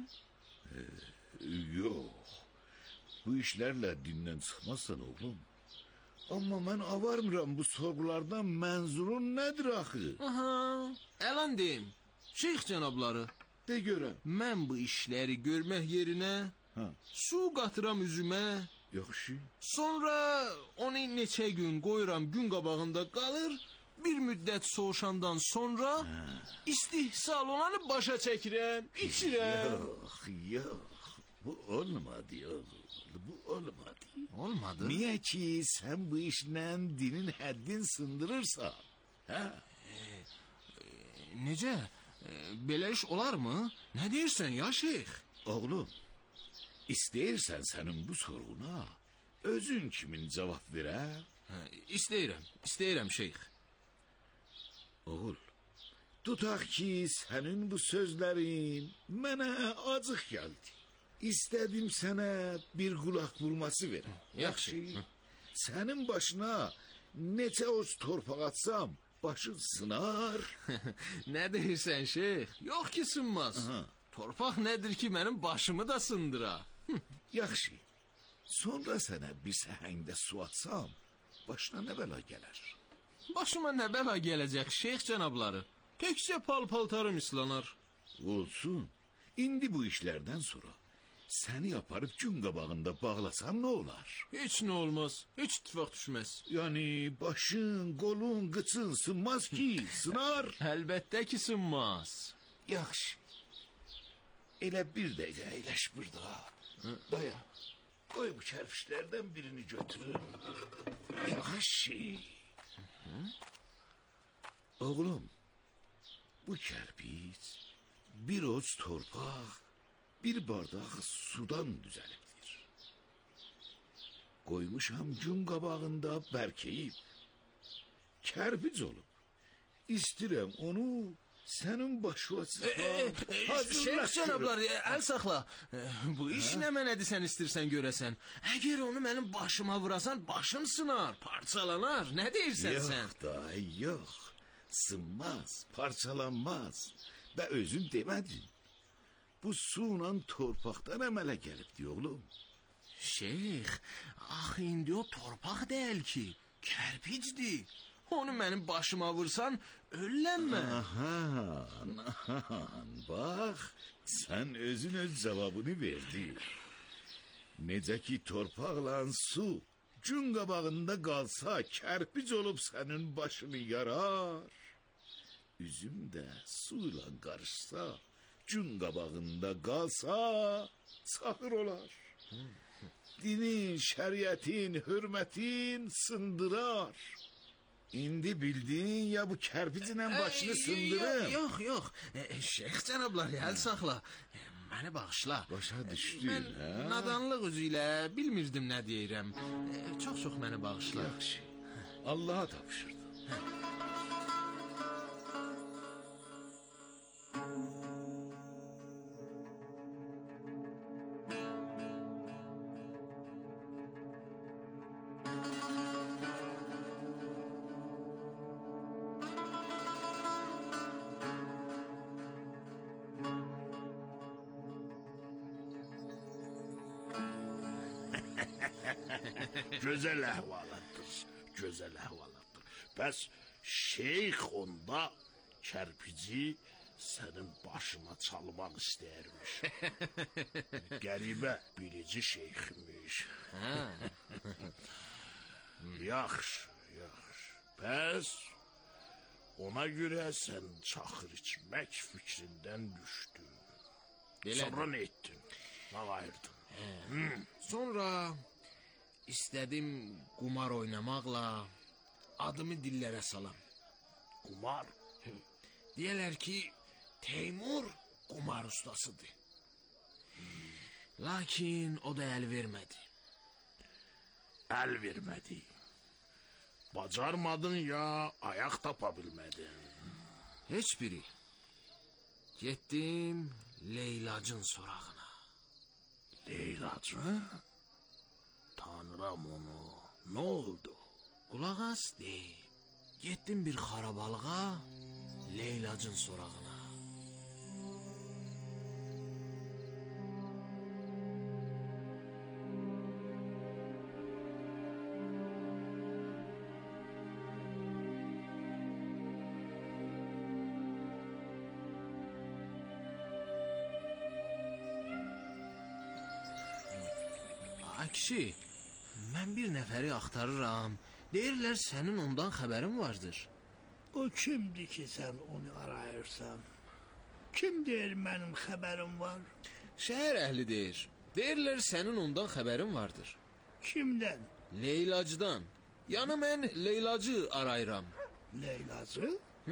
Yox. Bu işlərlə dindən çıxmazsan oğlum. Amma mən avarmıram bu sorgulardan mənzurun nədir axı? Aha, əlan deyim, şeyx cənabları. De görəm. Mən bu işləri görmək yerinə su qatıram üzümə, Yaxşı. sonra onu neçə gün qoyuram gün qabağında qalır, bir müddət soğuşandan sonra istihsal olanı başa çəkirəm, içirəm. Yox. Bu olmadı oğul, bu olmadı. Olmadı. Niye ki sen bu işle dinin həddin sındırırsan? Ha? Necə? Belə iş olar mı? Nə deyirsən ya şeyx? Oğlum, istəyirsən sənin bu soruna özün kimin cavab verə? İstəyirəm şeyx. Oğul, tutaq ki sənin bu sözlərin mənə acıq gəldi. İstədim sənə bir qulaq vurması verəm. Yaxşı. Sənin başına neçə oz torpaq atsam başın sınar. Nə deyirsən şeyx? Yox ki sınmaz. Torpaq nədir ki mənim başımı da sındıra? Yaxşı. Sonra sənə bir səhəngdə su atsam başına nə bəla gələr? Başıma nə bəla gələcək şeyx cənabları? Təkcə pal-paltarım islanar. Olsun. İndi bu işlərdən sonra səni aparıb gün qabağında bağlasam nə olar? Heç nə olmaz. Heç ittifaq düşməz. Yani başın, qolun, qıçın sınmaz ki, sınar. Əlbəttə ki sınmaz. Yaxşı. Elə bir dəqiqə əyləş burada. Dayan. Qoy bu kərpişlərdən birini götürüm. Yaxşı. Oğlum, bu kərpiç bir oz torpaq, bir bardaq sudan düzəlibdir. Qoymuşam gün qabağında bərkəyib. Kərpic olub. İstirəm onu sənin başına Şeyx cənablar, əl saxla. Bu iş nə mənədir sən istirsən görəsən? Əgər onu mənim başıma vurasan, başım sınar, parçalanar. Nə deyirsən sən? Yox da, yox. Sınmaz, parçalanmaz. Və özün demədin. Bu suyla torpaqdan əmələ gəlibdi, oğlum. Şeyx, axı indi o torpaq deyil ki, kərpicdir. Onu mənim başıma vursan, öllənmə. Ahan, bax, sən özün öz cavabını verdin. Necə ki torpaqla su gün qabağında qalsa, kərpic olub sənin başını yarar. Üzüm də suyla qarışsa, gün qabağında qalsa, çaxır olar. Dinin, şəriətin, hürmətin sındırar. İndi bildin ya bu kərpiclə başını sındırım. Yox. Şeyx cənablar, əl saxla. Məni bağışla. Başa düşdün, Mən nadanlıq üzü ilə bilmirdim nə deyirəm. Çox məni bağışla. Yaxşı. Allaha tapşırdım. Gözəl əhvalatdır, gözəl əhvalatdır. Bəs şeyx onda kərpici sənin başına çalmaq istəyirmiş. Qəribə bilici şeyxmiş. Yaxşı. Bəs ona görə sən çaxır içmək fikrindən düşdün. Sonra nə etdin? Nə ayırdın? Sonra istədim qumar oynamaqla adımı dillərə salam. Qumar? Deyirlər ki, Teymur qumar ustasıdır. Lakin o da əl vermədi. Əl vermədi. Bacarmadın ya ayaq tapa bilmədin? Heç biri. Getdim Leylacın sorağına. Leylacı? Tanrım onu. Nə oldu? Qulaq as deyim. Getdim bir xarabalığa Leylacın sorağına. Ay kişi, mən bir nəfəri axtarıram. Deyirlər sənin ondan xəbərin vardır. O kimdir ki sen onu arayırsan? Kim deyir benim xəbərim var? Şəhər əhli deyir. Deyirlər sənin ondan xəbərin vardır. Kimdən? Leylacıdan. Yəni mən Leylacı arayıram. Leylacı?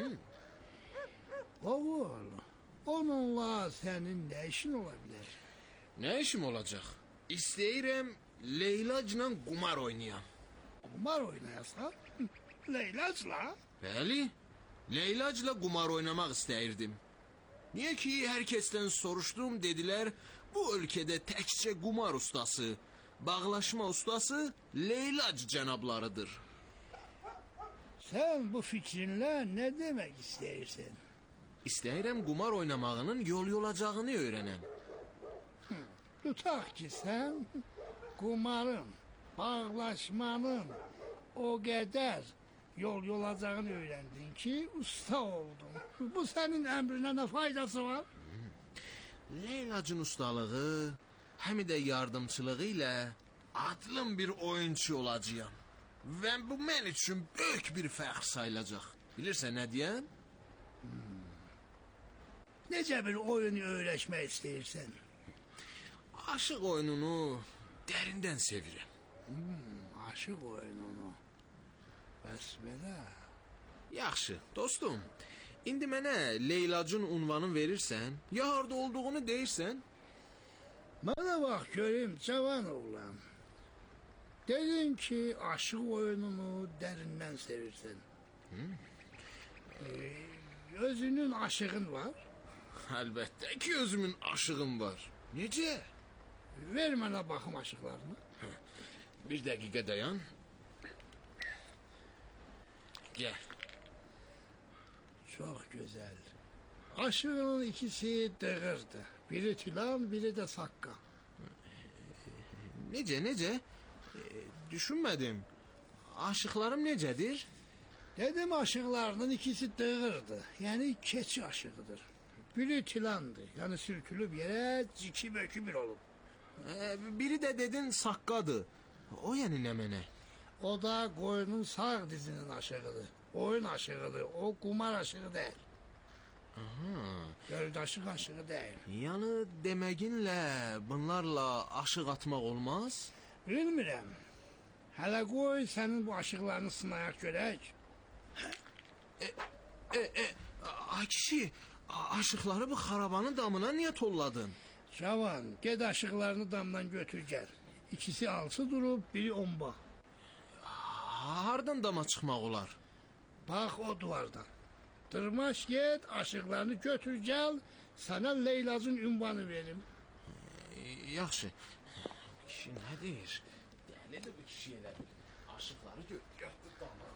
Oğul, onunla sənin nə işin ola bilər? Nə işim olacaq? İstəyirəm Leylacla qumar oynayam. Qumar oynayasan? Leylacla? Bəli, Leylacla qumar oynamaq istəyirdim. Niyə ki, hər kəsdən soruşdum, dedilər, bu ölkədə təkcə qumar ustası, bağlaşma ustası Leylac cənablarıdır. Sən bu fikrinlə nə demək istəyirsən? İstəyirəm qumar oynamağının yol olacağını öyrənəm. Tutaq ki, sən qumarın, bağlaşmanın o qədər yol olacağını öyrəndin ki, usta oldun. Bu sənin əmrinə nə faydası var? Leylacın ustalığı, həm də yardımçılığı ilə adlım bir oyunçu olacağam. Və bu mən üçün böyük bir fəxr sayılacaq. Bilirsən nə deyən? Necə bir oyunu öyrəşmək istəyirsən? Aşıq oyununu dərindən sevirəm. Aşıq oyununu. Bəs belə. Yaxşı, dostum. İndi mənə Leylacın unvanını verirsən, ya harda olduğunu deyirsən? Mənə bax görüm, cavan oğlan. Dedin ki, aşıq oyununu dərindən sevirsən. Özünün aşığın var. Əlbəttə ki, özümün aşığım var. Necə? Ver mənə baxım aşıqlarını. Bir dəqiqə dayan. Gəl. Çox gözəl. Aşığının ikisi dığırdı. Biri Tilan, biri də Sakka. Necə? Düşünmədim. Aşıqlarım necədir? Dedim aşıqlarının ikisi dığırdı. Yəni keçi aşığıdır. Biri Tilandır. Yəni sürtülüb yerə ciki bökü bir olub. Biri də dedin Sakkadır. O yəni nə mənə? O da qoyunun sağ dizinin aşığıdır. Oyun aşığıdır. O qumar aşığı deyil. Göldaşıq aşığı deyil. Yəni deməginlə bunlarla aşıq atmaq olmaz? Bilmirəm. Hələ qoy sənin bu aşıqlarını sınayaq görək. Ay kişi, aşıqları bu xarabanın damına niyə tolladın? Cavan, ged aşıqlarını damdan götür gəl. İkisi alçı durub, biri omba. Hardan dama çıxmaq olar? Bax o duvardan. Dırmaş get, aşıqlarını götür gəl, sənə Leylacın ünvanı verim. Yaxşı. Kişi nə deyir? Dəlidir bu kişi elə bil. Aşıqları götür dama.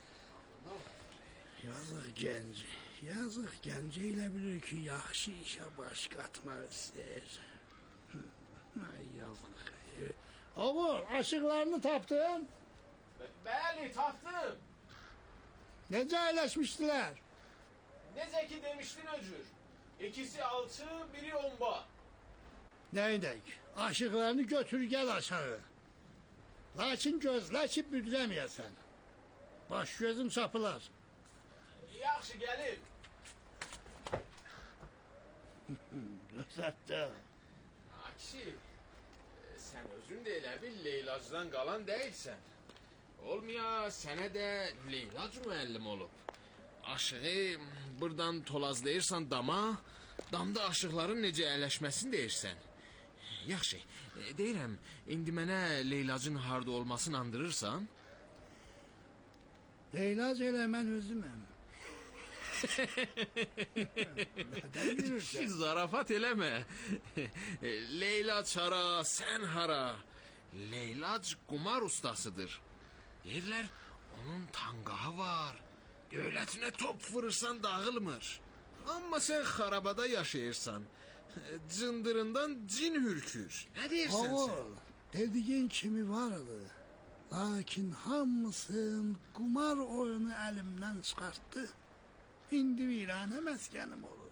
Yazıq gənc elə bilir ki, yaxşı işə baş qatmaq istəyir. Ay yazıq. Oğul, aşıqlarını tapdın? Bəli, tapdım. Necə əyləşmişdilər? Necə ki demişdin öcür. İkisi alçı, biri omba. Neydək? Aşıqlarını götür gəl aşağı. Lakin gözlə ki, büdrəməyəsən. Baş gözüm çapılar. Yaxşı, gəlir. Gözətdə. Kişi, sən özün də elə bil Leylacdan qalan deyilsən. Olmaya sənə də Leylac müəllim olub. Aşığı buradan tolazlayırsan dama, damda aşıqların necə əyləşməsini deyirsən. Yaxşı, deyirəm, indi mənə Leylacın harda olmasını andırırsan? Leylac elə mən özüməm. Nədən bilirsən? Zarafat eləmə. Leylac hara, sən hara? Leylac qumar ustasıdır. Deyirlər, onun tanqahı var. Dövlətinə top vurursan dağılmır. Amma sən xarabada yaşayırsan. Cındırından cin hürkür. Nə deyirsən sən? Oğul, dediyin kimi vardı. Lakin hamısın qumar oyunu əlimdən çıxartdı. İndi viranə məskənim olur.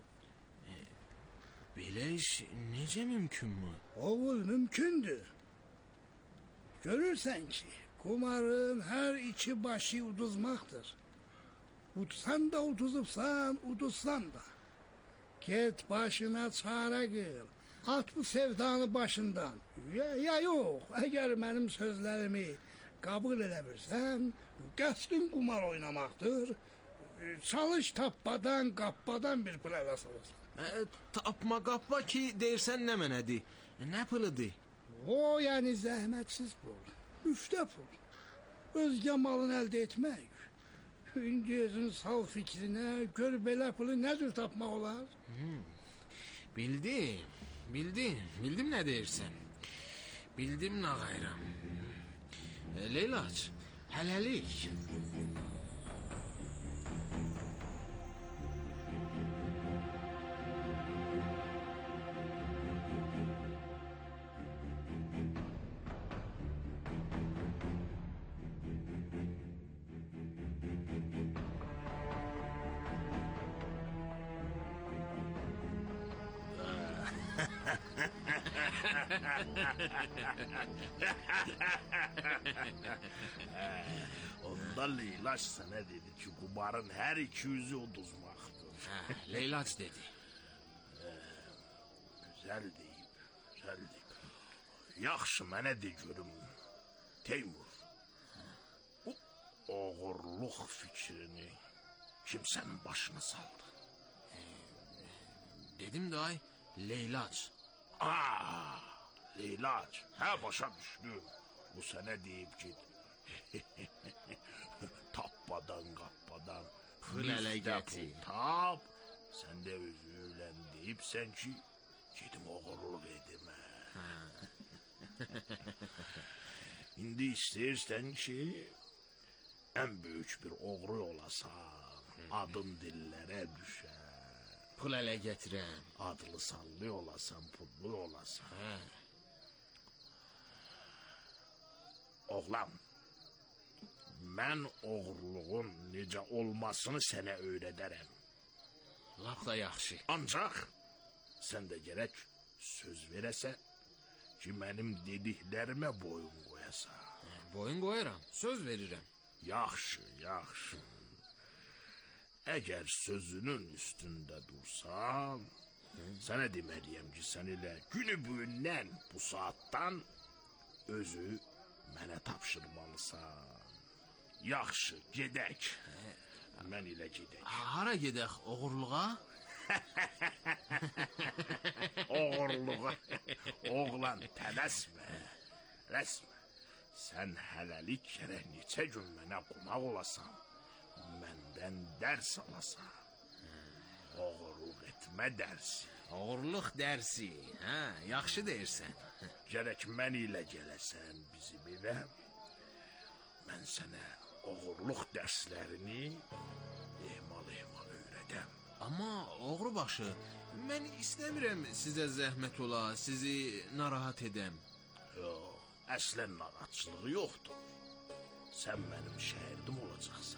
Belə iş necə mümkünmü? Oğul, mümkündür. Görürsən ki, qumarın hər iki başı uduzmaqdır. Udsan da uduzubsan, uduzsan da. Get başına çarə qıl. At bu sevdanı başından. Ya yox, əgər mənim sözlərimi qəbul eləmirsən, qəsdin qumar oynamaqdır. Çalış tappadan, qappadan bir pul ələ salırsan. Tapma qappa ki, deyirsən nə mənədir? Nə pılıdır? O, yəni zəhmətsiz pul, üçdə pul. Özgə malını əldə etmək. İndi özün sal fikrinə, gör belə pulu nə cür tapmaq olar? Bildim nə deyirsən. Bildim nə qayram. Leylaç, hələlik. Onda Leylaç sənə dedi ki, qumarın hər iki yüzü uduzmaqdır. Leylaç dedi. Güzel deyib. Yaxşı, mənə de görüm, Teymur. Bu oğurluq fikrini kim sənin başına saldı? Dedim də ay, Leylaç. Leylaç, başa düşdüm. Bu sənə deyib ki, tappadan, qappadan, Pul ələ gətir. Tap, sən də özüylən deyibsən ki, gedim oğurluq edim. İndi istəyirsən ki, ən böyük bir oğru olasan, adın dillərə düşər. Pul ələ gətirəm. Adlı sallı olasan, pullu olasan. Oğlan, mən oğurluğun necə olmasını sənə öyrədərəm. Lap da yaxşı. Ancaq sən də gərək söz verəsən ki, mənim dediklərimə boyun qoyasan. Boyun qoyaram, söz verirəm. Yaxşı. Əgər sözünün üstündə dursan, sənə deməliyəm ki, sən elə günü bugündən, bu saatdan özü mənə tapşırmalısan. Yaxşı, gedək. Mən ilə gedək. Hara gedək, oğurluğa? Oğurluğa. Oğlan, tələsmə. Sən hələlik gərək neçə gün mənə qonaq olasan. Məndən dərs alasan. Oğurluq etmə dərsi. Oğurluq dərsi, yaxşı deyirsən. Gərək mən ilə gələsən bizim evə. Mən sənə oğurluq dərslərini emal öyrədəm. Amma oğru başı, mən istəmirəm sizə zəhmət ola, sizi narahat edəm. Yox, əslən narahatçılığı yoxdur. Sən mənim şəhərdim olacaqsan.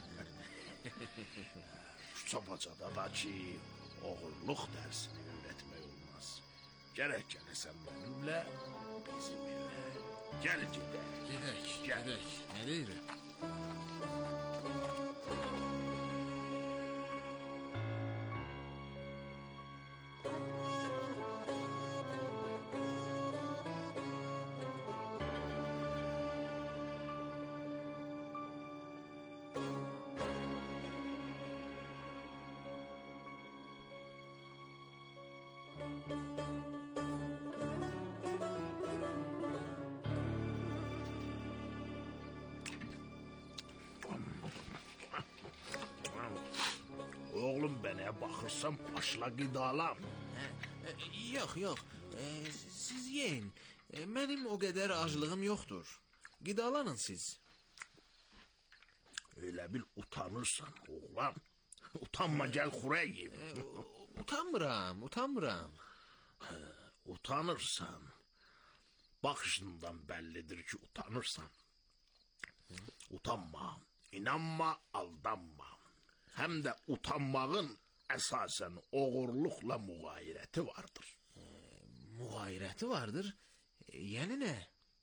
Küçabacada da ki, oğurluq dərsini öyrətmək olmaz. Gərək gələsən mənimlə, bizim evə. Gəl gedək. Gedək. Nə deyirəm? Oğlum, bənə baxırsan, başla qidalam. Yox, siz yeyin. Mənim o qədər aclığım yoxdur. Qidalanın siz. Elə bil utanırsan, oğlan. Utanma, gəl xuraya yiyim. Utanmıram. Utanırsan. Baxışından bəllidir ki, utanırsan. Utanma, inanma, aldanma. Həm də utanmağın əsasən oğurluqla müğayirəti vardır. Müğayirəti vardır? Yəni nə?